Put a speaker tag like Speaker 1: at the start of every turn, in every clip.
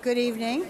Speaker 1: Good evening.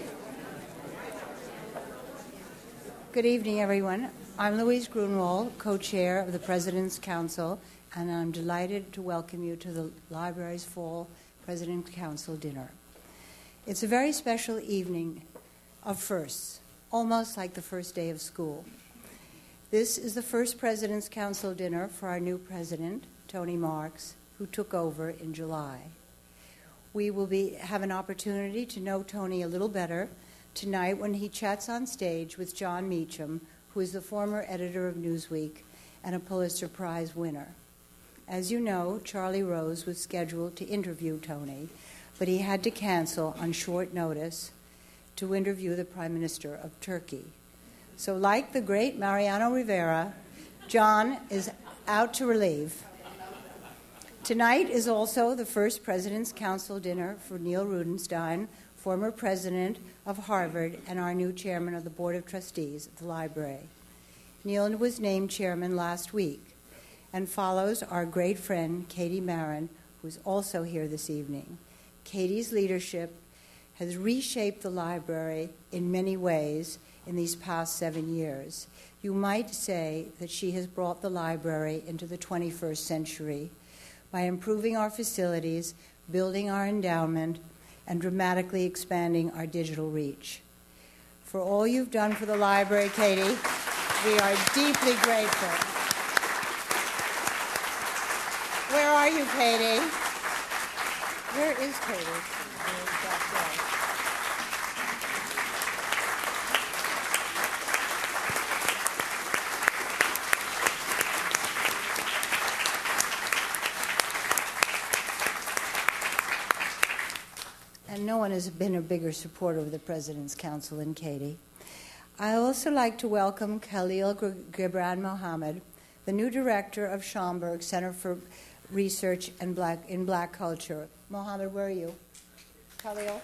Speaker 1: Good evening, everyone. I'm Louise Grunwald, co-chair of the President's Council, and I'm delighted to welcome you to the library's fall President's Council dinner. It's a very special evening of firsts, almost like the first day of school. This is the first President's Council dinner for our new president, Tony Marks, who took over in July. We will have an opportunity to know Tony a little better tonight when he chats on stage with John Meacham, who is the former editor of Newsweek and a Pulitzer Prize winner. As you know, Charlie Rose was scheduled to interview Tony, but he had to cancel on short notice to interview the Prime Minister of Turkey. So like the great Mariano Rivera, John is out to relieve. Tonight is also the first President's Council dinner for Neil Rudenstein, former president of Harvard and our new chairman of the Board of Trustees at the library. Neil was named chairman last week and follows our great friend, Katie Marin, who is also here this evening. Katie's leadership has reshaped the library in many ways in these past 7 years. You might say that she has brought the library into the 21st century by improving our facilities, building our endowment, and dramatically expanding our digital reach. For all you've done for the library, Katie, we are deeply grateful. Where are you, Katie? Where is Katie? And no one has been a bigger supporter of the President's Council than Katie. I also like to welcome Khalil Gibran Mohammed, the new director of Schomburg Center for Research in Black Culture. Mohammed, where are you? Khalil?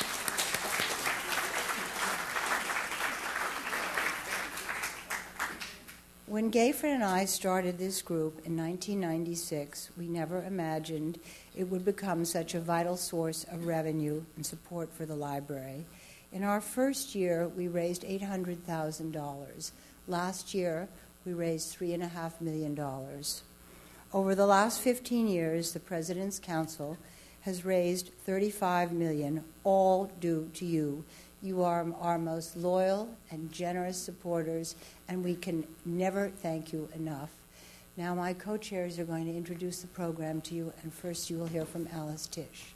Speaker 1: When Gayford and I started this group in 1996, we never imagined it would become such a vital source of revenue and support for the library. In our first year, we raised $800,000. Last year, we raised $3.5 million. Over the last 15 years, the President's Council has raised $35 million, all due to you. You are our most loyal and generous supporters, and we can never thank you enough. Now my co-chairs are going to introduce the program to you, and first you will hear from Alice Tisch.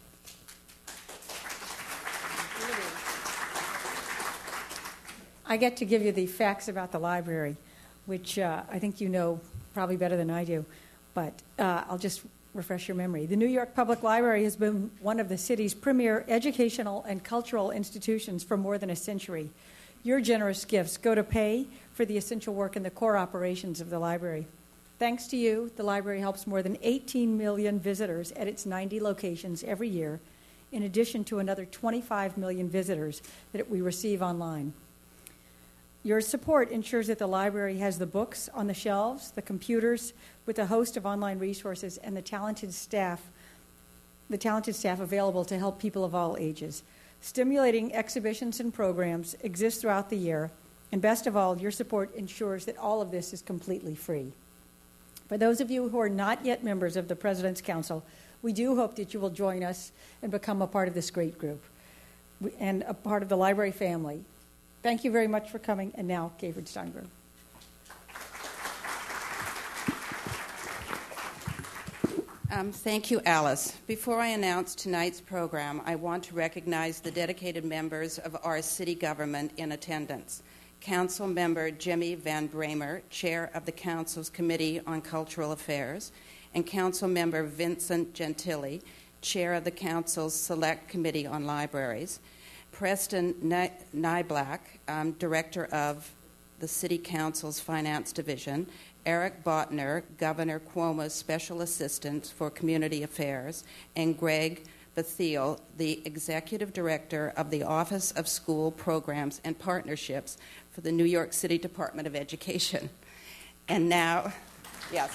Speaker 2: I get to give you the facts about the library, which I think you know probably better than I do, but I'll just refresh your memory. The New York Public Library has been one of the city's premier educational and cultural institutions for more than a century. Your generous gifts go to pay for the essential work and the core operations of the library. Thanks to you, the library helps more than 18 million visitors at its 90 locations every year, in addition to another 25 million visitors that we receive online. Your support ensures that the library has the books on the shelves, the computers with a host of online resources, and the talented staff available to help people of all ages. Stimulating exhibitions and programs exist throughout the year, and best of all, your support ensures that all of this is completely free. For those of you who are not yet members of the President's Council, we do hope that you will join us and become a part of this great group and a part of the library family. Thank you very much for coming, and now, Gayford Steinberg.
Speaker 3: Thank you, Alice. Before I announce tonight's program, I want to recognize the dedicated members of our city government in attendance. Council Member Jimmy Van Bramer, Chair of the Council's Committee on Cultural Affairs, and Council Member Vincent Gentili, Chair of the Council's Select Committee on Libraries, Preston Nyblack, Director of the City Council's Finance Division, Eric Botner, Governor Cuomo's Special Assistant for Community Affairs, and Greg Bethiel, the Executive Director of the Office of School Programs and Partnerships for the New York City Department of Education. And now, yes.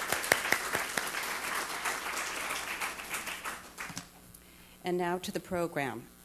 Speaker 3: And now to the program.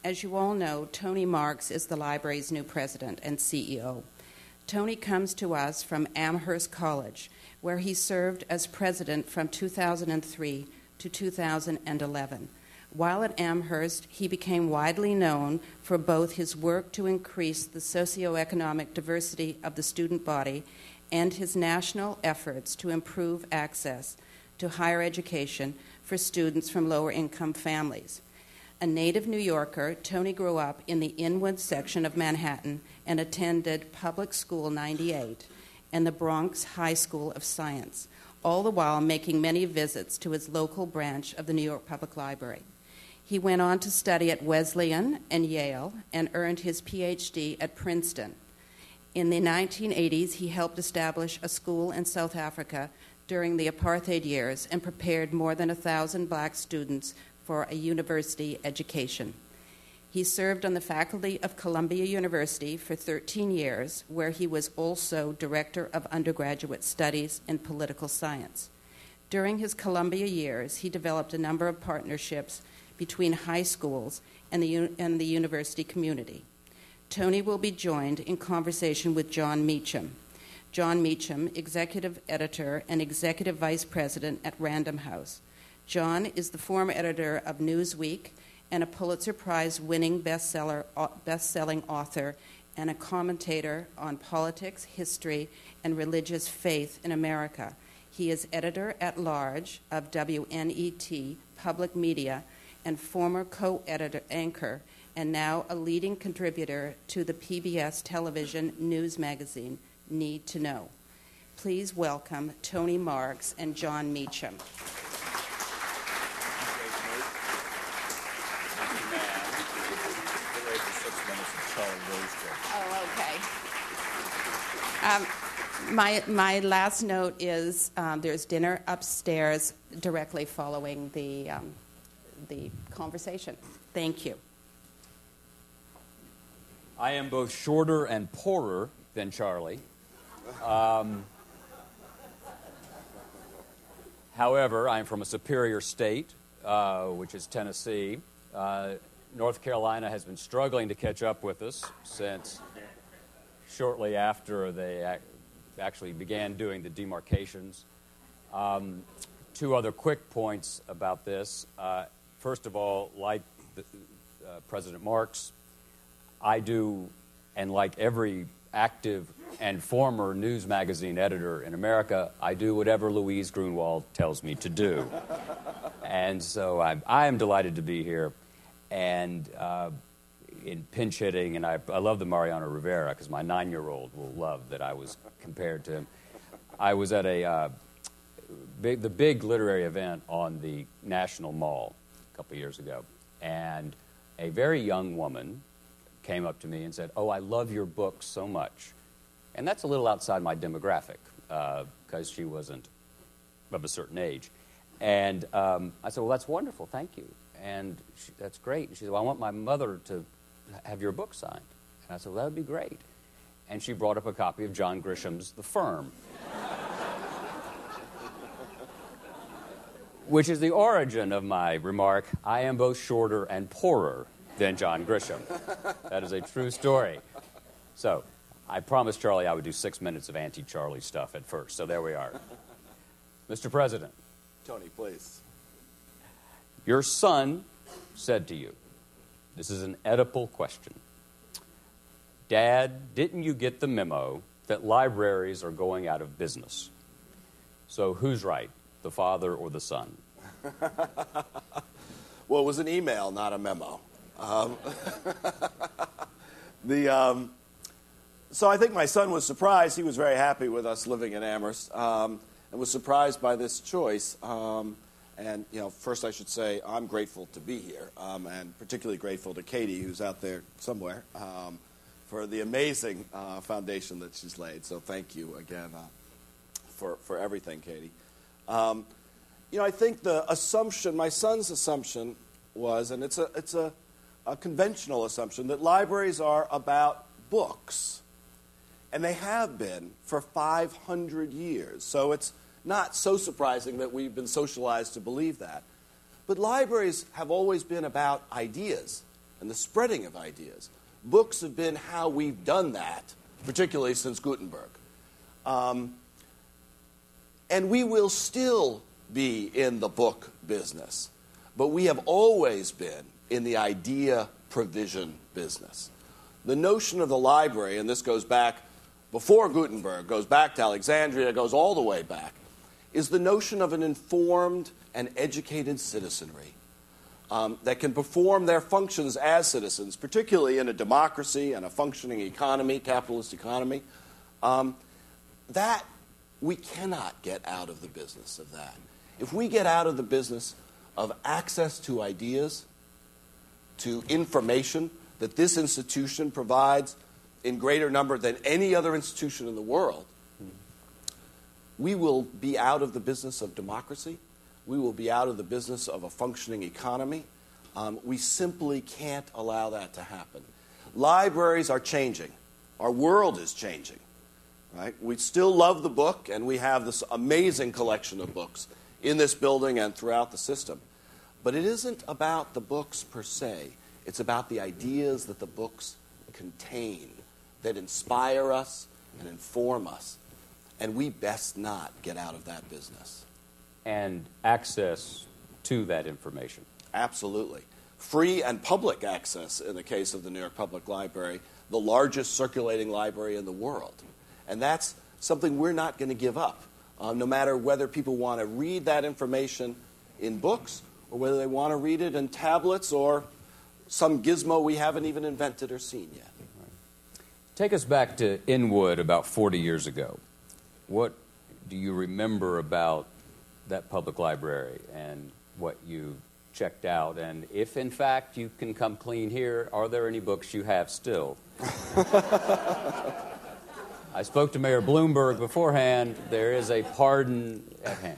Speaker 3: As you all know, Tony Marks is the library's new president and CEO. Tony comes to us from Amherst College, where he served as president from 2003 to 2011. While at Amherst, he became widely known for both his work to increase the socioeconomic diversity of the student body and his national efforts to improve access to higher education for students from lower-income families. A native New Yorker, Tony grew up in the Inwood section of Manhattan and attended Public School 98 and the Bronx High School of Science, all the while making many visits to his local branch of the New York Public Library. He went on to study at Wesleyan and Yale and earned his Ph.D. at Princeton. In the 1980s, he helped establish a school in South Africa during the apartheid years and prepared more than 1,000 black students for a university education. He served on the faculty of Columbia University for 13 years, where he was also director of undergraduate studies in political science. During his Columbia years, he developed a number of partnerships between high schools and the university community. Tony will be joined in conversation with John Meacham. John Meacham, executive editor and executive vice president at Random House. John is the former editor of Newsweek and a Pulitzer Prize-winning best-selling author and a commentator on politics, history, and religious faith in America. He is editor-at-large of WNET Public Media and former co-editor anchor, and now a leading contributor to the PBS television news magazine, Need to Know. Please welcome Tony Marks and John Meacham. Oh, okay. My last note is there's dinner upstairs directly following the conversation. Thank you.
Speaker 4: I am both shorter and poorer than Charlie. However, I'm from a superior state, which is Tennessee. North Carolina has been struggling to catch up with us since shortly after they actually began doing the demarcations. Two other quick points about this. First of all, like President Marks, I do, and like every active and former news magazine editor in America, I do whatever Louise Grunwald tells me to do. And so I am delighted to be here. And in pinch hitting, and I love the Mariano Rivera, because my 9-year-old will love that I was compared to him. I was at the big literary event on the National Mall a couple years ago, and a very young woman came up to me and said, "Oh, I love your book so much." And that's a little outside my demographic, because she wasn't of a certain age. And I said, "Well, that's wonderful, thank you." And that's great. And she said, "Well, I want my mother to have your book signed." And I said, "Well, that would be great." And she brought up a copy of John Grisham's The Firm, which is the origin of my remark, I am both shorter and poorer than John Grisham. That is a true story. So I promised Charlie I would do 6 minutes of anti-Charlie stuff at first. So there we are. Mr. President.
Speaker 5: Tony, please.
Speaker 4: Your son said to you, this is an Oedipal question, "Dad, didn't you get the memo that libraries are going out of business?" So who's right, the father or the son?
Speaker 5: Well, it was an email, not a memo. So I think my son was surprised. He was very happy with us living in Amherst, and was surprised by this choice. And, first I should say I'm grateful to be here, and particularly grateful to Katie, who's out there somewhere, for the amazing foundation that she's laid. So thank you again for everything, Katie. I think the assumption, my son's assumption was, and it's a conventional assumption, that libraries are about books. And they have been for 500 years. So it's not so surprising that we've been socialized to believe that. But libraries have always been about ideas and the spreading of ideas. Books have been how we've done that, particularly since Gutenberg. And we will still be in the book business, but we have always been in the idea provision business. The notion of the library, and this goes back before Gutenberg, goes back to Alexandria, goes all the way back, is the notion of an informed and educated citizenry that can perform their functions as citizens, particularly in a democracy and a functioning economy, capitalist economy. That we cannot get out of the business of that. If we get out of the business of access to ideas, to information that this institution provides in greater number than any other institution in the world, we will be out of the business of democracy. We will be out of the business of a functioning economy. We simply can't allow that to happen. Libraries are changing. Our world is changing. Right? We still love the book, and we have this amazing collection of books in this building and throughout the system. But it isn't about the books per se. It's about the ideas that the books contain that inspire us and inform us. And we best not get out of that business.
Speaker 4: And access to that information.
Speaker 5: Absolutely. Free and public access in the case of the New York Public Library, the largest circulating library in the world. And that's something we're not going to give up, no matter whether people want to read that information in books or whether they want to read it in tablets or some gizmo we haven't even invented or seen yet.
Speaker 4: Take us back to Inwood about 40 years ago. What do you remember about that public library and what you checked out? And if, in fact, you can come clean here, are there any books you have still? I spoke to Mayor Bloomberg beforehand. There is a pardon at hand.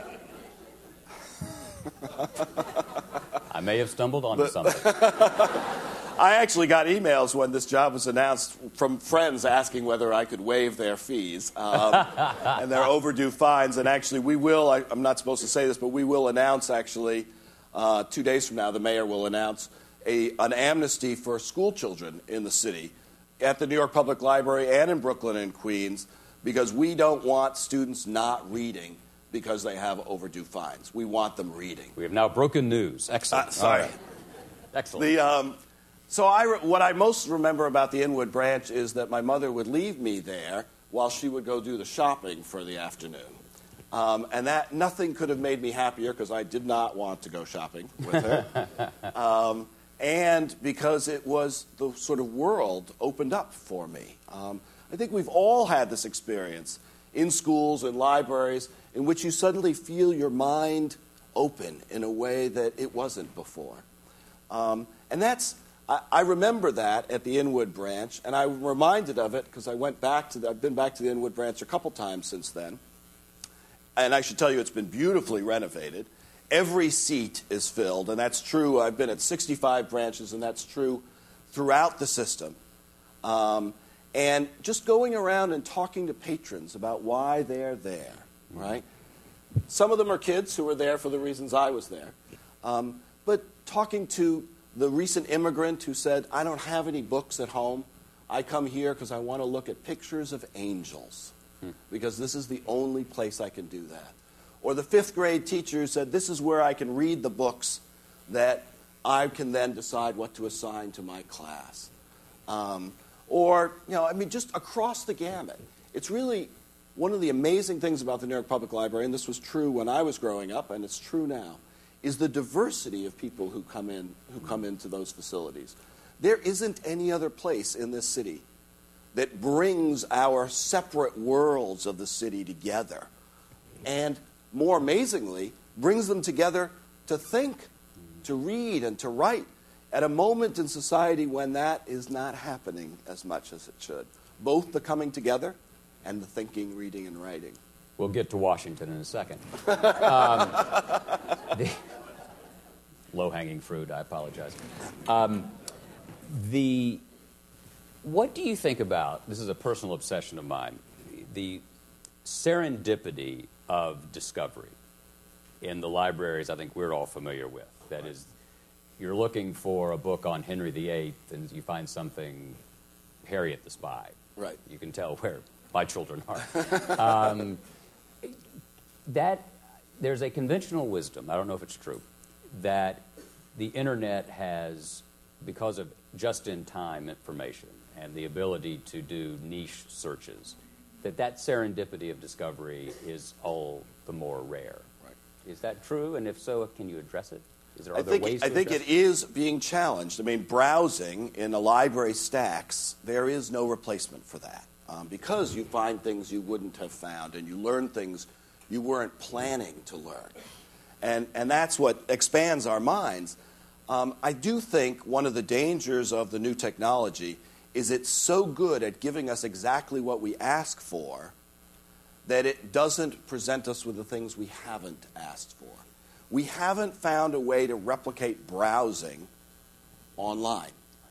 Speaker 4: I may have stumbled onto something.
Speaker 5: I actually got emails when this job was announced from friends asking whether I could waive their fees and their overdue fines. And actually, we will, I'm not supposed to say this, but we will announce actually 2 days from now, the mayor will announce an amnesty for school children in the city at the New York Public Library and in Brooklyn and Queens, because we don't want students not reading because they have overdue fines. We want them reading.
Speaker 4: We have now broken news. Excellent.
Speaker 5: Sorry.
Speaker 4: All right. Excellent.
Speaker 5: What I most remember about the Inwood branch is that my mother would leave me there while she would go do the shopping for the afternoon. And that nothing could have made me happier because I did not want to go shopping with her. And because it was the sort of world opened up for me. I think we've all had this experience in schools and libraries in which you suddenly feel your mind open in a way that it wasn't before. And I remember that at the Inwood branch, and I'm reminded of it because I've been back to the Inwood branch a couple times since then. And I should tell you, it's been beautifully renovated. Every seat is filled, and that's true. I've been at 65 branches, and that's true throughout the system. And just going around and talking to patrons about why they're there, right? Some of them are kids who are there for the reasons I was there. But talking to the recent immigrant who said, I don't have any books at home. I come here because I want to look at pictures of angels, because this is the only place I can do that. Or the 5th grade teacher who said, this is where I can read the books that I can then decide what to assign to my class. Just across the gamut. It's really one of the amazing things about the New York Public Library, and this was true when I was growing up, and it's true now, is the diversity of people who come into those facilities. There isn't any other place in this city that brings our separate worlds of the city together, and more amazingly, brings them together to think, to read, and to write at a moment in society when that is not happening as much as it should. Both the coming together and the thinking, reading, and writing.
Speaker 4: We'll get to Washington in a second. The low-hanging fruit, I apologize. What do you think about, this is a personal obsession of mine, the serendipity of discovery in the libraries I think we're all familiar with? That is, you're looking for a book on Henry VIII and you find something Harriet the Spy.
Speaker 5: Right.
Speaker 4: You can tell where my children are. There's a conventional wisdom, I don't know if it's true, that the internet has, because of just-in-time information and the ability to do niche searches, that serendipity of discovery is all the more rare.
Speaker 5: Right.
Speaker 4: Is that true? And if so, can you address it? Is there
Speaker 5: I
Speaker 4: other
Speaker 5: think,
Speaker 4: ways to
Speaker 5: I think
Speaker 4: address
Speaker 5: it is being challenged. I mean, browsing in a library stacks, there is no replacement for that because you find things you wouldn't have found and you learn things you weren't planning to learn. And that's what expands our minds. I do think one of the dangers of the new technology is it's so good at giving us exactly what we ask for that it doesn't present us with the things we haven't asked for. We haven't found a way to replicate browsing online.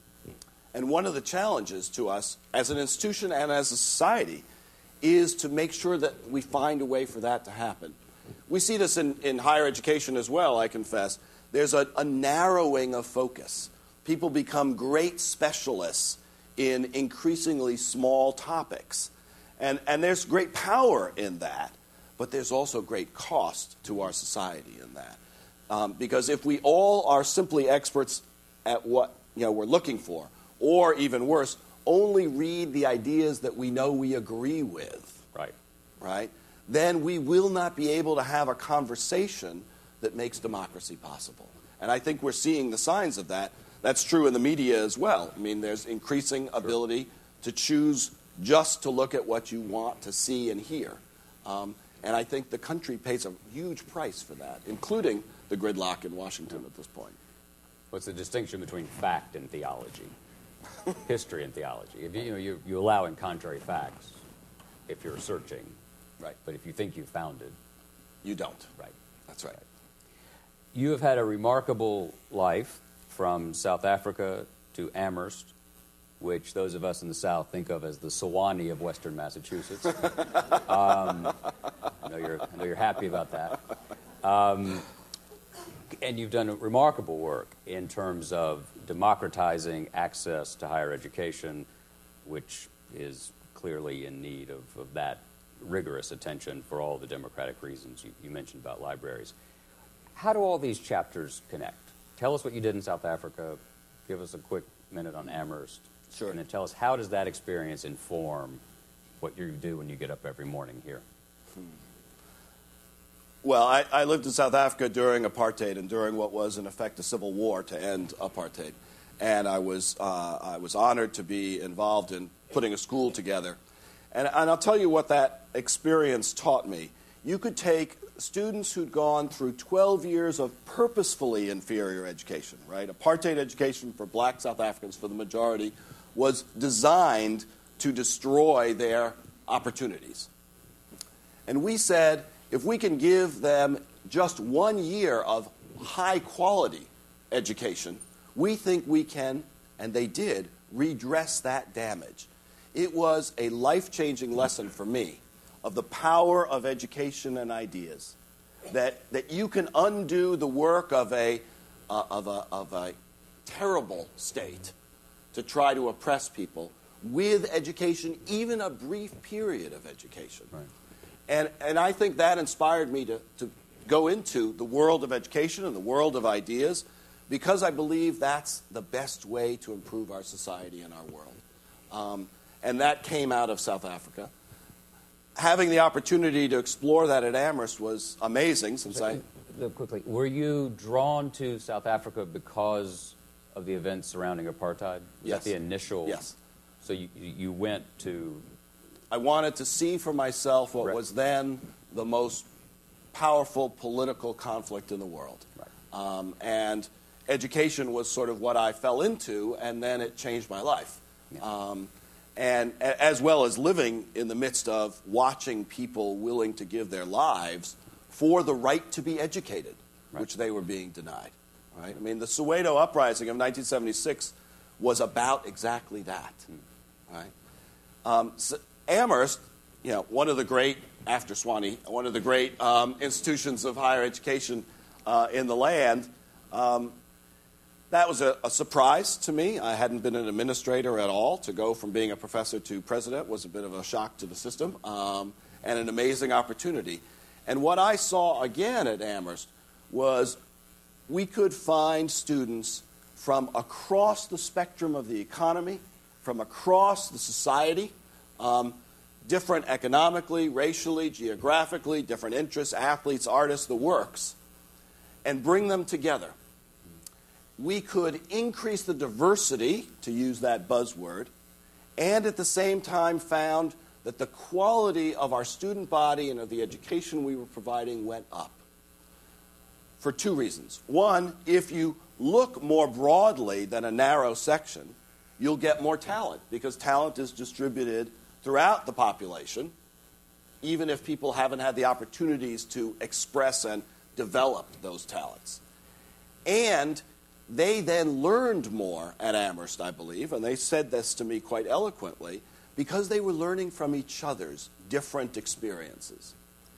Speaker 5: And one of the challenges to us as an institution and as a society is to make sure that we find a way for that to happen. We see this in higher education as well, I confess. There's a narrowing of focus. People become great specialists in increasingly small topics. And there's great power in that, but there's also great cost to our society in that. Because if we all are simply experts at what we're looking for, or even worse, only read the ideas that we know we agree with, right? Then we will not be able to have a conversation that makes democracy possible. And I think we're seeing the signs of that. That's true in the media as well. I mean, there's increasing ability to choose just to look at what you want to see and hear. And I think the country pays a huge price for that, including the gridlock in Washington at this point.
Speaker 4: What's the distinction between fact and theology? History and theology. If you allow in contrary facts if you're searching,
Speaker 5: right?
Speaker 4: But if you think you found it,
Speaker 5: you don't.
Speaker 4: Right.
Speaker 5: That's right.
Speaker 4: You have had a remarkable life from South Africa to Amherst, which those of us in the South think of as the Sewanee of Western Massachusetts. I know you're happy about that. And you've done remarkable work in terms of democratizing access to higher education, which is clearly in need of that rigorous attention for all the democratic reasons you mentioned about libraries. How do all these chapters connect? Tell us what you did in South Africa. Give us a quick minute on Amherst.
Speaker 5: Sure.
Speaker 4: And then tell us, how does that experience inform what you do when you get up every morning here?
Speaker 5: Well, I lived in South Africa during apartheid and during what was, in effect, a civil war to end apartheid. And I was honored to be involved in putting a school together. And I'll tell you what that experience taught me. You could take students who'd gone through 12 years of purposefully inferior education, right? Apartheid education for black South Africans, for the majority, was designed to destroy their opportunities. And we said, if we can give them just 1 year of high-quality education, we think we can, and they did, redress that damage. It was a life-changing lesson for me of the power of education and ideas, that you can undo the work of a terrible state to try to oppress people with education, even a brief period of education.
Speaker 4: Right.
Speaker 5: And I think that inspired me to go into the world of education and the world of ideas, because I believe that's the best way to improve our society and our world. And that came out of South Africa. Having the opportunity to explore that at Amherst was amazing.
Speaker 4: Quickly, were you drawn to South Africa because of the events surrounding apartheid? Was
Speaker 5: Yes.
Speaker 4: that the initial?
Speaker 5: Yes.
Speaker 4: So you went to...
Speaker 5: I wanted to see for myself what was then the most powerful political conflict in the world.
Speaker 4: Right.
Speaker 5: And education was sort of what I fell into, and then it changed my life.
Speaker 4: Yeah.
Speaker 5: And as well as living in the midst of watching people willing to give their lives for the right to be educated, which they were being denied. Right? I mean, the Soweto uprising of 1976 was about exactly that. Right? So Amherst, one of the great, after Sewanee, one of the great institutions of higher education in the land, That was a surprise to me. I hadn't been an administrator at all. To go from being a professor to president was a bit of a shock to the system, and an amazing opportunity. And what I saw again at Amherst was we could find students from across the spectrum of the economy, from across the society, different economically, racially, geographically, different interests, athletes, artists, the works, and bring them together. We could increase the diversity, to use that buzzword, and at the same time found that the quality of our student body and of the education we were providing went up. For two reasons. One, if you look more broadly than a narrow section, you'll get more talent, because talent is distributed throughout the population, even if people haven't had the opportunities to express and develop those talents. And they then learned more at Amherst, I believe, and they said this to me quite eloquently, because they were learning from each other's different experiences.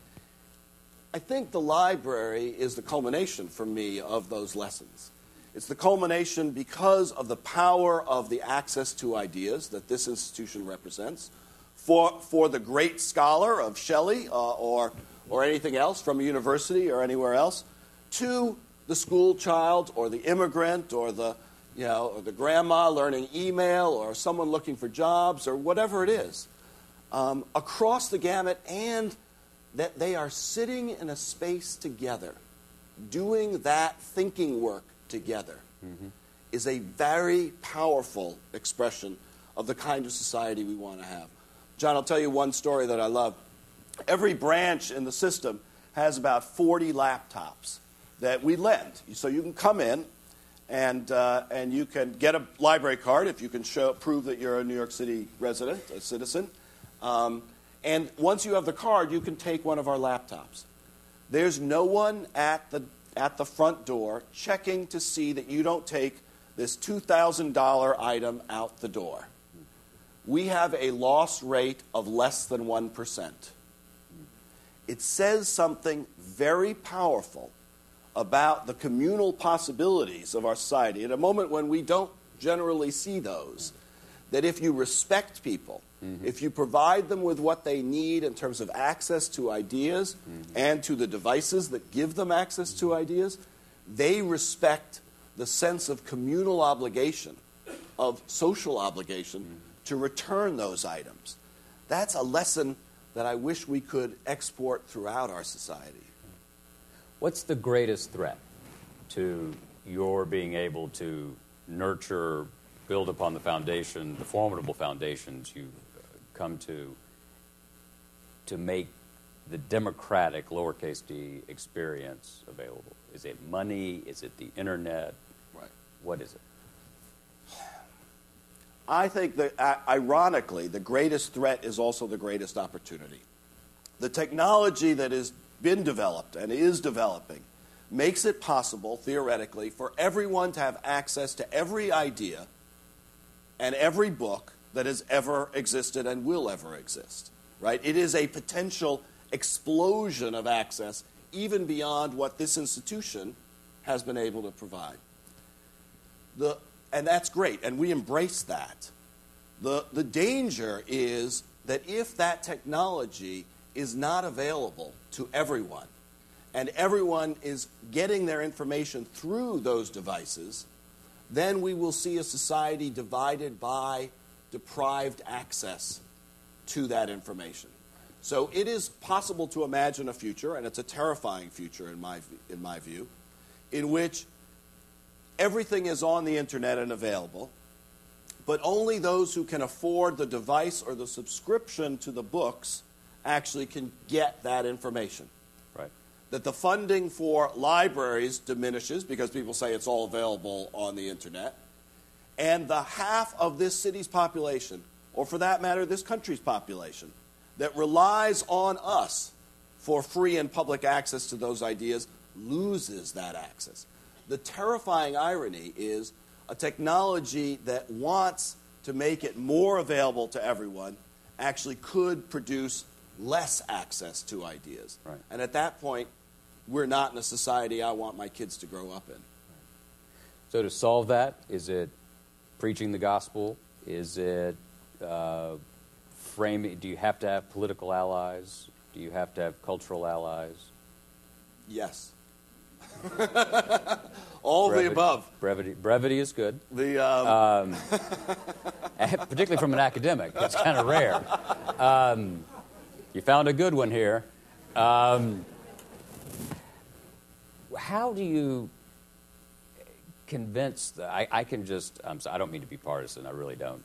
Speaker 5: I think the library is the culmination for me of those lessons. It's the culmination because of the power of the access to ideas that this institution represents. For the great scholar of Shelley or anything else from a university or anywhere else, to the school child or the immigrant or the grandma learning email or someone looking for jobs or whatever it is, across the gamut, and that they are sitting in a space together, doing that thinking work together, is a very powerful expression of the kind of society we want to have. John, I'll tell you one story that I love. Every branch in the system has about 40 laptops that we lend. So you can come in and you can get a library card if you can prove that you're a New York City resident, a citizen. And once you have the card, you can take one of our laptops. There's no one at the front door checking to see that you don't take this $2,000 item out the door. We have a loss rate of less than 1%. It says something very powerful about the communal possibilities of our society at a moment when we don't generally see those, that if you respect people, if you provide them with what they need in terms of access to ideas and to the devices that give them access to ideas, they respect the sense of communal obligation, of social obligation, to return those items. That's a lesson that I wish we could export throughout our society.
Speaker 4: What's the greatest threat to your being able to nurture, build upon the foundation, the formidable foundations you've come to make the democratic, lowercase d, experience available? Is it money? Is it the internet?
Speaker 5: Right.
Speaker 4: What is it?
Speaker 5: I think that, ironically, the greatest threat is also the greatest opportunity. The technology that has been developed and is developing makes it possible, theoretically, for everyone to have access to every idea and every book that has ever existed and will ever exist. Right? It is a potential explosion of access even beyond what this institution has been able to provide. And that's great, and we embrace that. The danger is that if that technology is not available to everyone, and everyone is getting their information through those devices, then we will see a society divided by deprived access to that information. So it is possible to imagine a future, and it's a terrifying future in my view, in which everything is on the internet and available, but only those who can afford the device or the subscription to the books actually can get that information.
Speaker 4: Right.
Speaker 5: That the funding for libraries diminishes because people say it's all available on the internet, and the half of this city's population, or for that matter, this country's population, that relies on us for free and public access to those ideas loses that access. The terrifying irony is a technology that wants to make it more available to everyone actually could produce less access to ideas.
Speaker 4: Right.
Speaker 5: And at that point, we're not in a society I want my kids to grow up in.
Speaker 4: So to solve that, is it preaching the gospel? Is it framing? Do you have to have political allies? Do you have to have cultural allies?
Speaker 5: Yes. All
Speaker 4: brevity,
Speaker 5: the above.
Speaker 4: Brevity is good.
Speaker 5: The
Speaker 4: Particularly from an academic. That's kind of rare. You found a good one here. How do you convince I can just, I don't mean to be partisan, I really don't.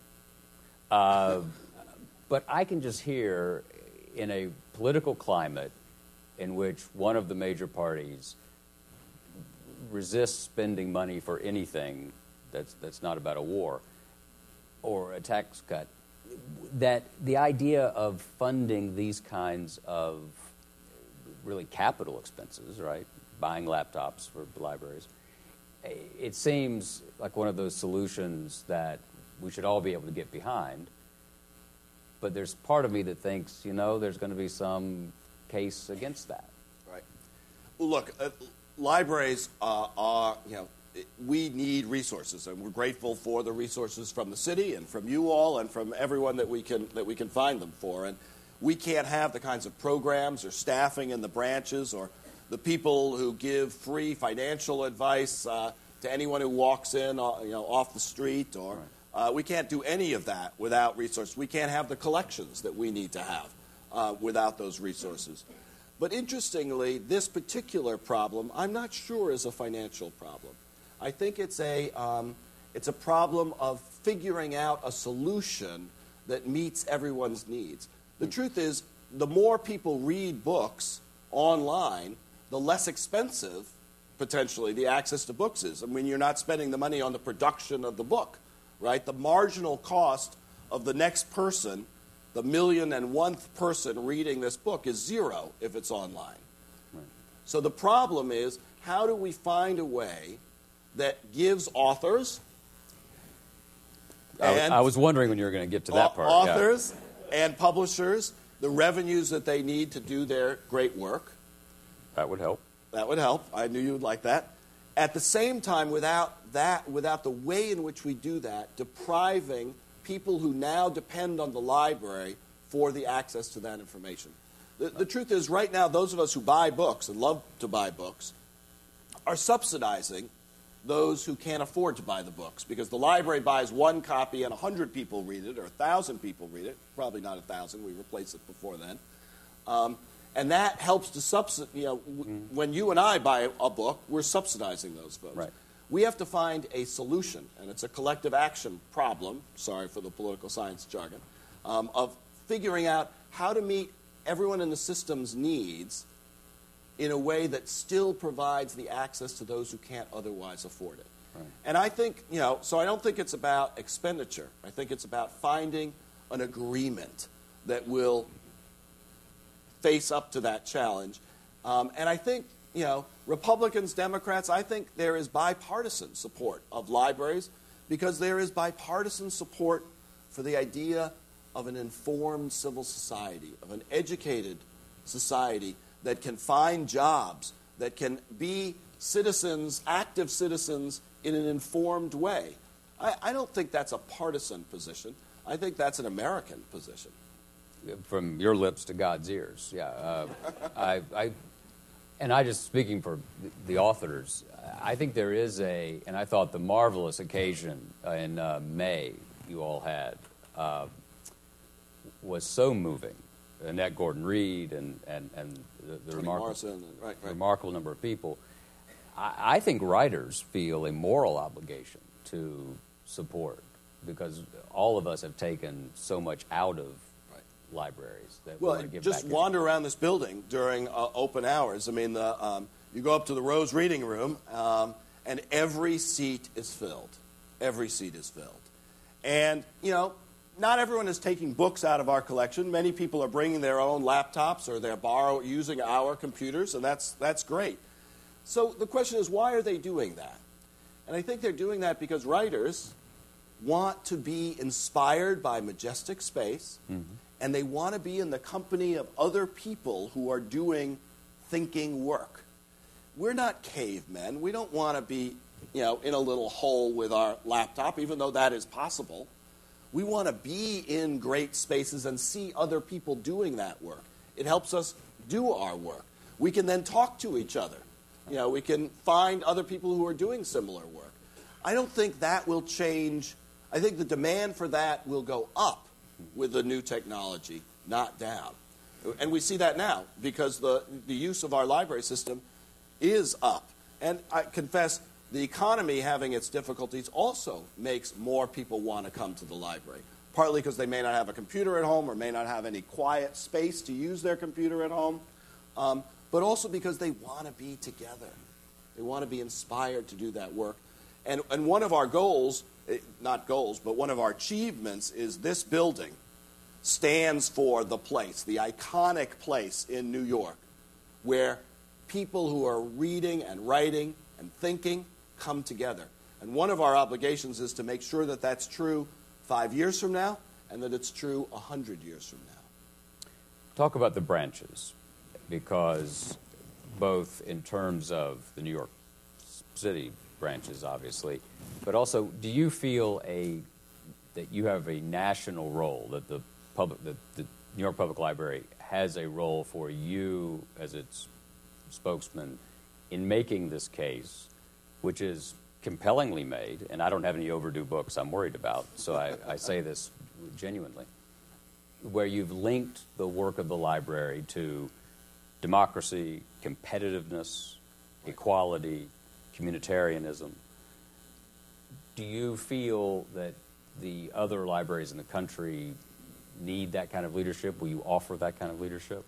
Speaker 4: But I can just hear in a political climate in which one of the major parties resists spending money for anything that's not about a war or a tax cut, that the idea of funding these kinds of really capital expenses, right, buying laptops for libraries, it seems like one of those solutions that we should all be able to get behind. But there's part of me that thinks, there's going to be some case against that.
Speaker 5: Right. Well, look, libraries are, we need resources, and we're grateful for the resources from the city and from you all and from everyone that we can find them for. And we can't have the kinds of programs or staffing in the branches or the people who give free financial advice to anyone who walks in, off the street, or we can't do any of that without resources. We can't have the collections that we need to have without those resources. But interestingly, this particular problem, I'm not sure is a financial problem. I think it's a problem of figuring out a solution that meets everyone's needs. The truth is, the more people read books online, the less expensive, potentially, the access to books is. I mean, you're not spending the money on the production of the book, right? The marginal cost of the next person, the 1,000,001th person reading this book, is zero if it's online. Right. So the problem is, how do we find a way that gives authors
Speaker 4: I was wondering when you were going to get to that part.
Speaker 5: Authors and publishers the revenues that they need to do their great work.
Speaker 4: That would help.
Speaker 5: That would help. I knew you would like that. At the same time, without the way in which we do that, depriving people who now depend on the library for the access to that information. The truth is, right now, those of us who buy books and love to buy books are subsidizing those who can't afford to buy the books, because the library buys one copy and 100 people read it, or 1,000 people read it. Probably not 1,000. We replaced it before then. And that helps to subsidize. When you and I buy a book, we're subsidizing those folks.
Speaker 4: Right.
Speaker 5: We have to find a solution, and it's a collective action problem, sorry for the political science jargon, of figuring out how to meet everyone in the system's needs in a way that still provides the access to those who can't otherwise afford it. Right. And I think, so I don't think it's about expenditure. I think it's about finding an agreement that will face up to that challenge. And I think, Republicans, Democrats, I think there is bipartisan support of libraries, because there is bipartisan support for the idea of an informed civil society, of an educated society that can find jobs, that can be citizens, active citizens, in an informed way. I don't think that's a partisan position. I think that's an American position.
Speaker 4: From your lips to God's ears, yeah. I just speaking for the authors, I think there is and I thought the marvelous occasion in May you all had was so moving. Annette Gordon-Reed and the remarkable number of people. I think writers feel a moral obligation to support, because all of us have taken so much out of libraries that we want to give
Speaker 5: just
Speaker 4: back
Speaker 5: wander around this building during open hours. I mean, you go up to the Rose Reading Room, and every seat is filled. Every seat is filled. And, not everyone is taking books out of our collection. Many people are bringing their own laptops, or they're using our computers, and that's great. So the question is, why are they doing that? And I think they're doing that because writers want to be inspired by majestic space, and they want to be in the company of other people who are doing thinking work. We're not cavemen. We don't want to be in a little hole with our laptop, even though that is possible. We want to be in great spaces and see other people doing that work. It helps us do our work. We can then talk to each other. We can find other people who are doing similar work. I don't think that will change. I think the demand for that will go up with the new technology, not down. And we see that now because the use of our library system is up. And I confess, the economy having its difficulties also makes more people want to come to the library, partly because they may not have a computer at home or may not have any quiet space to use their computer at home, but also because they want to be together. They want to be inspired to do that work. And one of our goals, not goals, but one of our achievements is this building stands for the place, the iconic place in New York, where people who are reading and writing and thinking come together. And one of our obligations is to make sure that that's true 5 years from now and that it's true 100 years from now.
Speaker 4: Talk about the branches, because both in terms of the New York City branches, obviously, but also, do you feel that you have a national role, that the New York Public Library has a role for you as its spokesman in making this case, which is compellingly made, and I don't have any overdue books I'm worried about, so I say this genuinely, where you've linked the work of the library to democracy, competitiveness, equality, communitarianism. Do you feel that the other libraries in the country need that kind of leadership? Will you offer that kind of leadership?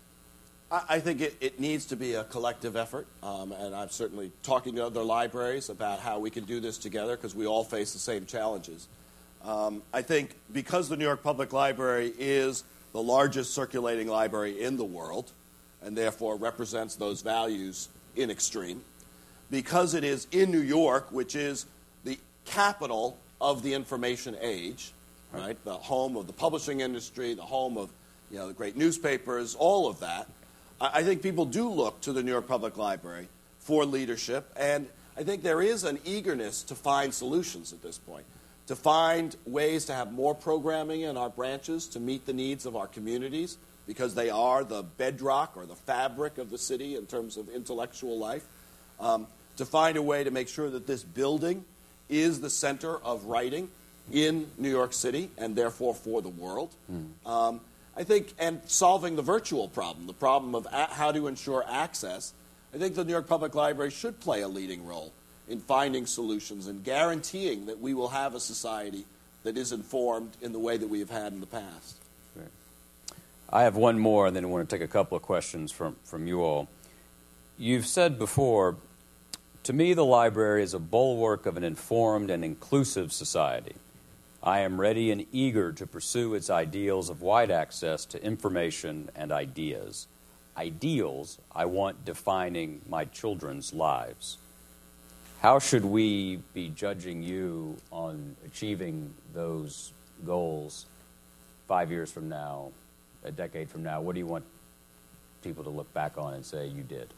Speaker 5: I think it needs to be a collective effort, and I'm certainly talking to other libraries about how we can do this together because we all face the same challenges. I think because the New York Public Library is the largest circulating library in the world and therefore represents those values in extreme, because it is in New York, which is the capital of the information age, right? The home of the publishing industry, the home of the great newspapers, all of that. I think people do look to the New York Public Library for leadership, and I think there is an eagerness to find solutions at this point, to find ways to have more programming in our branches to meet the needs of our communities, because they are the bedrock or the fabric of the city in terms of intellectual life, to find a way to make sure that this building is the center of writing in New York City and therefore for the world. I think, and solving the virtual problem, the problem of how to ensure access, I think the New York Public Library should play a leading role in finding solutions and guaranteeing that we will have a society that is informed in the way that we have had in the past.
Speaker 4: Great. I have one more, and then I want to take a couple of questions from you all. You've said before, to me, the library is a bulwark of an informed and inclusive society. I am ready and eager to pursue its ideals of wide access to information and ideas. Ideals I want defining my children's lives. How should we be judging you on achieving those goals 5 years from now, a decade from now? What do you want people to look back on and say you did?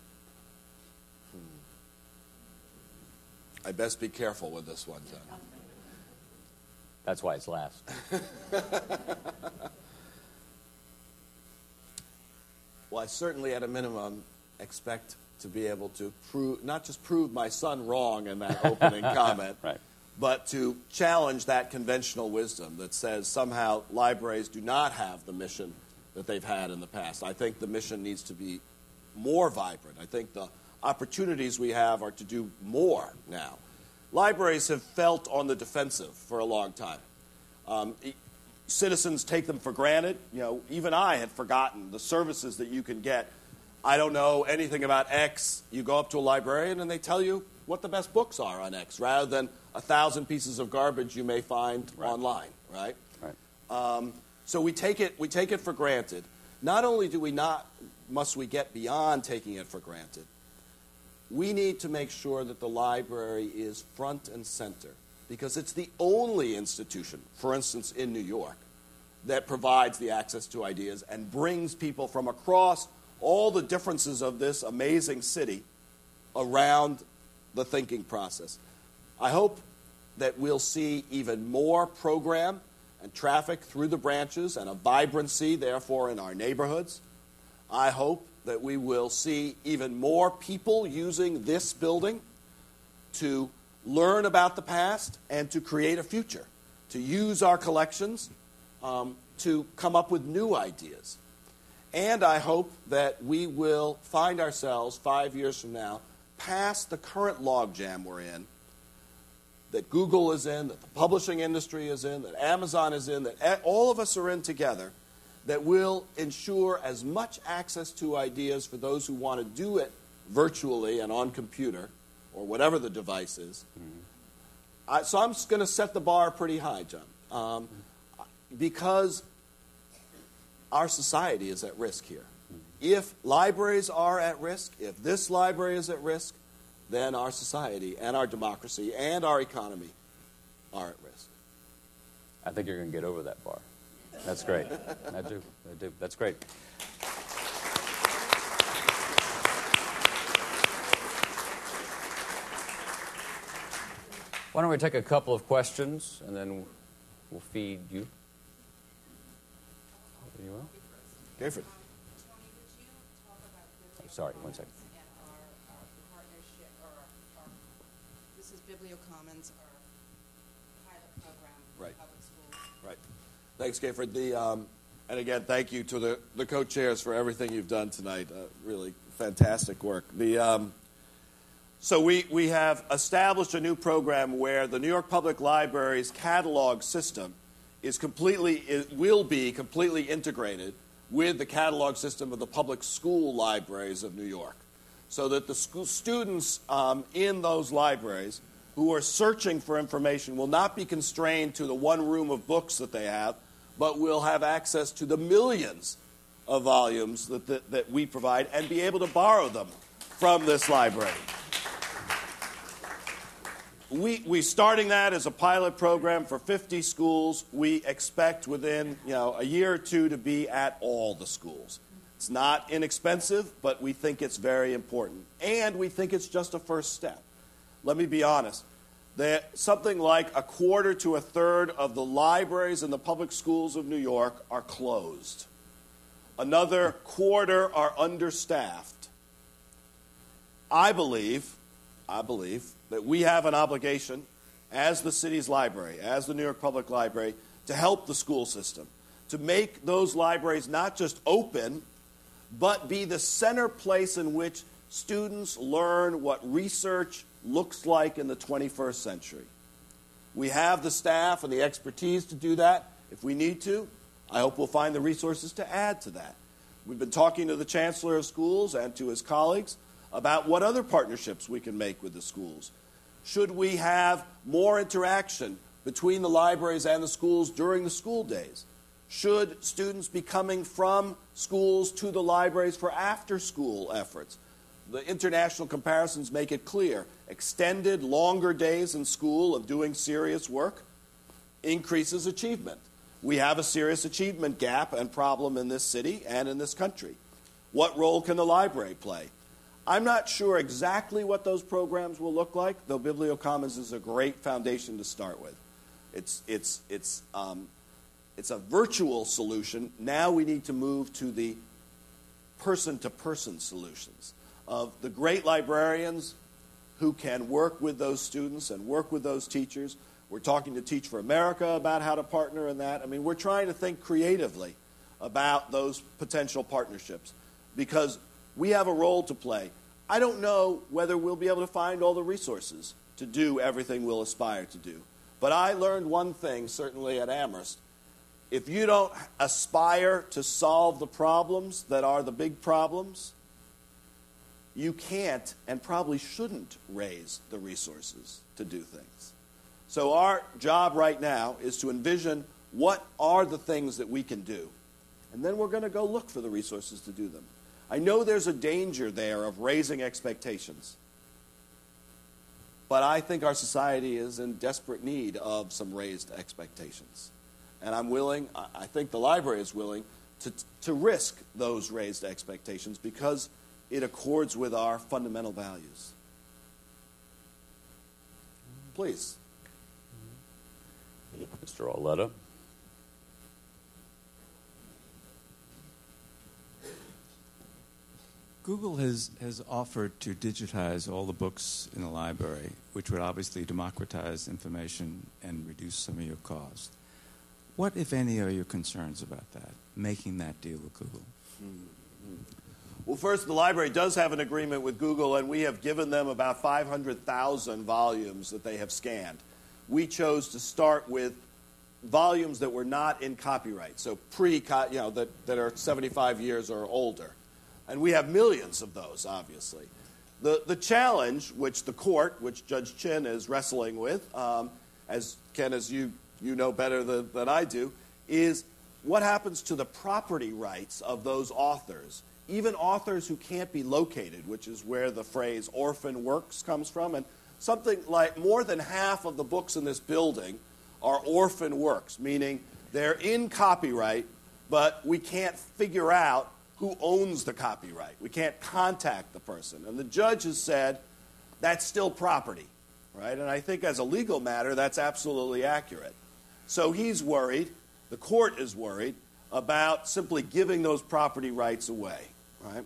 Speaker 5: I best be careful with this one, John.
Speaker 4: That's why it's last.
Speaker 5: Well, I certainly, at a minimum, expect to be able to not just prove my son wrong in that opening comment,
Speaker 4: right,
Speaker 5: but to challenge that conventional wisdom that says somehow libraries do not have the mission that they've had in the past. I think the mission needs to be more vibrant. I think the opportunities we have are to do more now. Libraries have felt on the defensive for a long time. Citizens take them for granted. Even I had forgotten the services that you can get. I don't know anything about X. You go up to a librarian and they tell you what the best books are on X, rather than 1,000 pieces of garbage you may find online, right?
Speaker 4: Right.
Speaker 5: So we take it for granted. Not only must we get beyond taking it for granted, we need to make sure that the library is front and center, because it's the only institution, for instance, in New York, that provides the access to ideas and brings people from across all the differences of this amazing city around the thinking process. I hope that we'll see even more program and traffic through the branches and a vibrancy, therefore, in our neighborhoods. I hope that we will see even more people using this building to learn about the past and to create a future, to use our collections to come up with new ideas. And I hope that we will find ourselves 5 years from now past the current logjam we're in, that Google is in, that the publishing industry is in, that Amazon is in, that all of us are in together, that will ensure as much access to ideas for those who want to do it virtually and on computer or whatever the device is. Mm-hmm. So I'm going to set the bar pretty high, John, because our society is at risk here. If libraries are at risk, if this library is at risk, then our society and our democracy and our economy are at risk.
Speaker 4: I think you're going to get over that bar. That's great. I do. That's great. Why don't we take a couple of questions, and then we'll feed you. You will?
Speaker 5: Gayford.
Speaker 4: Sorry, 1 second.
Speaker 3: This is BiblioCommons, our pilot program for
Speaker 5: Right.
Speaker 3: public schools.
Speaker 5: Right. Thanks, Gayford. And again, thank you to the co-chairs for everything you've done tonight. Really fantastic work. So we have established a new program where the New York Public Library's catalog system will be completely integrated with the catalog system of the public school libraries of New York, so that the students in those libraries who are searching for information will not be constrained to the one room of books that they have, but will have access to the millions of volumes that we provide and be able to borrow them from this library. We starting that as a pilot program for 50 schools. We expect within a year or two to be at all the schools. It's not inexpensive, but we think it's very important. And we think it's just a first step. Let me be honest. Something like a quarter to a third of the libraries in the public schools of New York are closed. Another quarter are understaffed. I believe that we have an obligation as the city's library, as the New York Public Library, to help the school system, to make those libraries not just open, but be the center place in which students learn what research looks like in the 21st century. We have the staff and the expertise to do that. If we need to, I hope we'll find the resources to add to that. We've been talking to the Chancellor of Schools and to his colleagues about what other partnerships we can make with the schools. Should we have more interaction between the libraries and the schools during the school days? Should students be coming from schools to the libraries for after-school efforts? The international comparisons make it clear. Extended, longer days in school of doing serious work increases achievement. We have a serious achievement gap and problem in this city and in this country. What role can the library play? I'm not sure exactly what those programs will look like, though BiblioCommons is a great foundation to start with. It's a virtual solution. Now we need to move to the person-to-person solutions of the great librarians who can work with those students and work with those teachers. We're talking to Teach for America about how to partner in that. I mean, we're trying to think creatively about those potential partnerships because we have a role to play. I don't know whether we'll be able to find all the resources to do everything we'll aspire to do. But I learned one thing, certainly at Amherst. If you don't aspire to solve the problems that are the big problems, you can't and probably shouldn't raise the resources to do things. So our job right now is to envision what are the things that we can do. And then we're going to go look for the resources to do them. I know there's a danger there of raising expectations. But I think our society is in desperate need of some raised expectations. And I'm willing, I think the library is willing, to risk those raised expectations because it accords with our fundamental values. please.
Speaker 4: Mr. Auletta.
Speaker 6: Google has offered to digitize all the books in the library, which would obviously democratize information and reduce some of your costs. What, if any, are your concerns about that, making that deal with Google?
Speaker 5: Well, first, the library does have an agreement with Google, and we have given them about 500,000 volumes that they have scanned. We chose to start with volumes that were not in copyright, so that are 75 years or older. And we have millions of those, obviously. The challenge, which the court, which Judge Chin is wrestling with, as Ken, as you know better than I do, is what happens to the property rights of those authors, even authors who can't be located, which is where the phrase orphan works comes from. And something like more than half of the books in this building are orphan works, meaning they're in copyright, but we can't figure out who owns the copyright. We can't contact the person. And the judge has said that's still property, right? And I think as a legal matter, that's absolutely accurate. So he's worried, the court is worried, about simply giving those property rights away, right?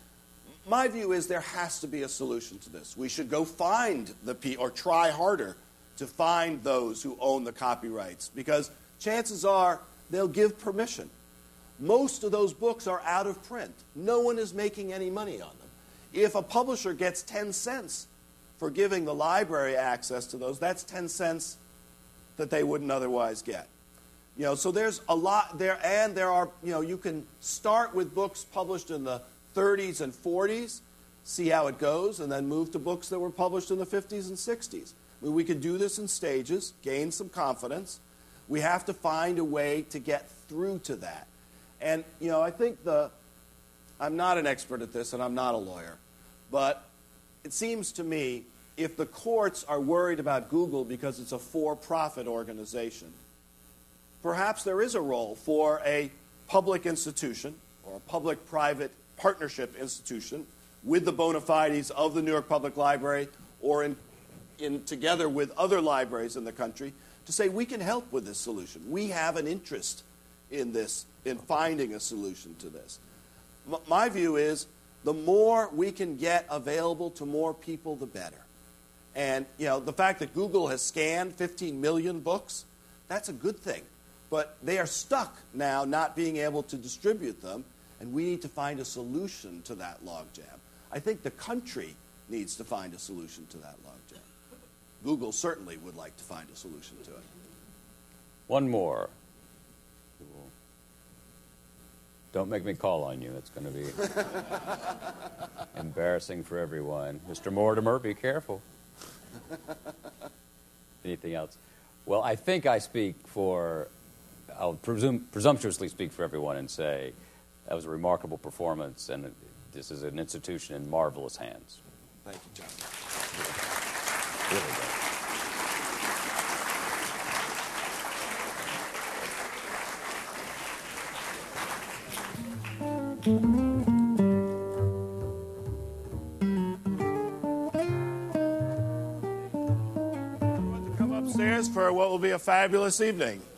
Speaker 5: My view is there has to be a solution to this. We should go find or try harder to find those who own the copyrights, because chances are they'll give permission. Most of those books are out of print. No one is making any money on them. If a publisher gets 10 cents for giving the library access to those, that's 10 cents that they wouldn't otherwise get. So there's a lot there, and there are, you can start with books published in the 30s and 40s, see how it goes, and then move to books that were published in the 50s and 60s. I mean, we can do this in stages, gain some confidence. We have to find a way to get through to that. And, I think I'm not an expert at this, and I'm not a lawyer, but it seems to me if the courts are worried about Google because it's a for-profit organization, perhaps there is a role for a public institution or a public-private partnership institution with the bona fides of the New York Public Library or in together with other libraries in the country to say we can help with this solution. We have an interest in this, in finding a solution to this. My view is the more we can get available to more people, the better. And, the fact that Google has scanned 15 million books, that's a good thing. But they are stuck now not being able to distribute them, and we need to find a solution to that logjam. I think the country needs to find a solution to that logjam. Google certainly would like to find a solution to it.
Speaker 4: One more. Don't make me call on you. It's going to be embarrassing for everyone. Mr. Mortimer, be careful. Anything else? Well, I think I'll presumptuously speak for everyone and say that was a remarkable performance, and this is an institution in marvelous hands.
Speaker 5: Thank you, John.
Speaker 4: Really good.
Speaker 5: Come upstairs for what will be a fabulous evening.